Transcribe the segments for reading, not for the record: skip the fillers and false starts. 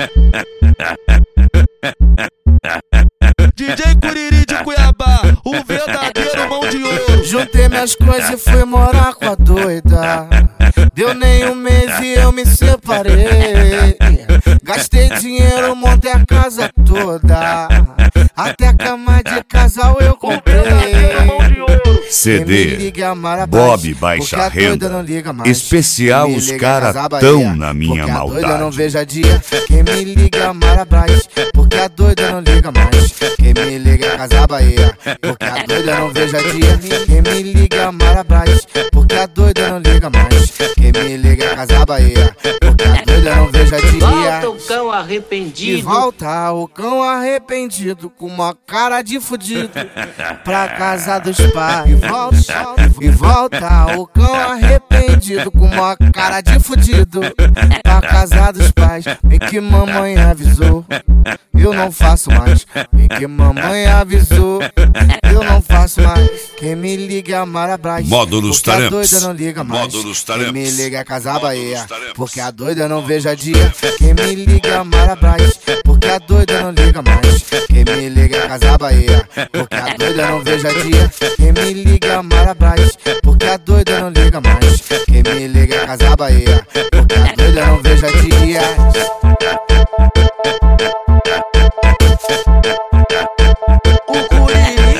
DJ Curiri de Cuiabá, o verdadeiro mão de ouro. Juntei minhas coisas e fui morar com a doida. Deu nem um mês e eu me separei. Gastei dinheiro, montei a casa toda. Até a cama de casal eu comprei. CD Bob Baixa Renda especial Os Cara Tão Na Minha Maldade. Porque a doida não veja dia. Quem me liga Marabras, porque a doida não liga mais. Quem me liga é Casa Bahia, porque a doida não veja dia. Quem me liga Marabras, porque a doida não liga mais. Quem me liga é Casa Bahia, porque a doida não veja dia. Volta o cão arrependido. E volta o cão arrependido com uma cara de fudido pra casa dos pais. E volta o cão arrependido com uma cara de fudido pra casa dos pais. Bem que mamãe avisou, eu não faço mais. Bem que mamãe avisou, eu não faço mais. Quem me liga é Marabras, Módulos porque a Taramps. doida não liga mais. Módulos Quem Taramps. me liga é Casa Bahia, porque a doida não veja dia. Quem me liga é Marabras, porque a doida não liga mais. Quem me liga é Casa Bahia, porque a doida não veja dia. Quem me liga é Marabras, porque a doida não liga mais. Quem me liga é Casa Bahia, porque a doida não veja dia. O Curiri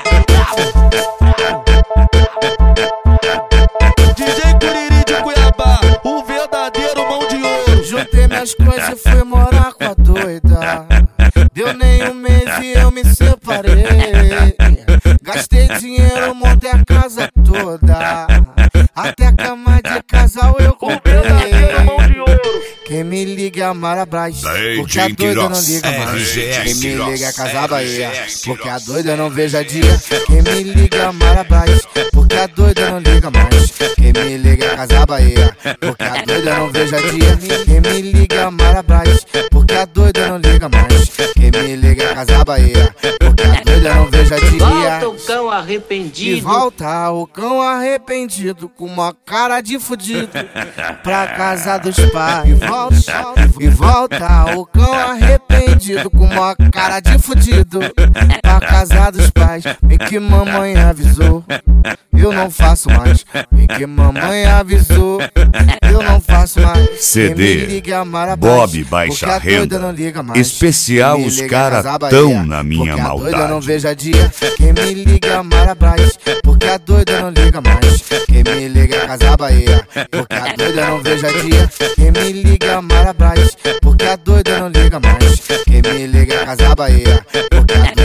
DJ Curiri de Cuiabá, o verdadeiro mão de ouro. Juntei minhas coisas e fui morar com a doida. Deu nem um mês e eu me separei. Gastei dinheiro, montei a casa toda. Até a cama de casal eu comprei. Quem me liga é Marabras, porque a doida não liga mais. Quem me liga é Casa Bahia, porque a doida não veja dia. Quem me liga é Marabras, porque a doida não liga mais. Quem me liga é Casa Bahia, porque a doida não veja dia. Quem me liga é Marabras, porque a doida não liga mais. Quem me liga é Casa Bahia, porque a doida não veja dia. Volta o cão E arrependido. volta o cão arrependido com uma cara de fudido pra casa dos pais. E volta o cão arrependido com uma cara de fudido pra casa dos pais. Bem que mamãe avisou, eu não faço mais. Bem que mamãe avisou, eu não faço mais. CD Quem me liga é Marabras, Bob Baixa porque a doida Renda não liga mais. especial Quem me Os liga é Cara Casa Bahia, Tão Na Minha porque a doida não Maldade. veja dia. Quem me liga é Marabras, porque a doida não liga mais. Quem me liga é Casa Bahia, porque a doida não veja dia. Quem me liga é Marabras, porque a doida não liga mais. Quem me liga é Casa Bahia, porque a doida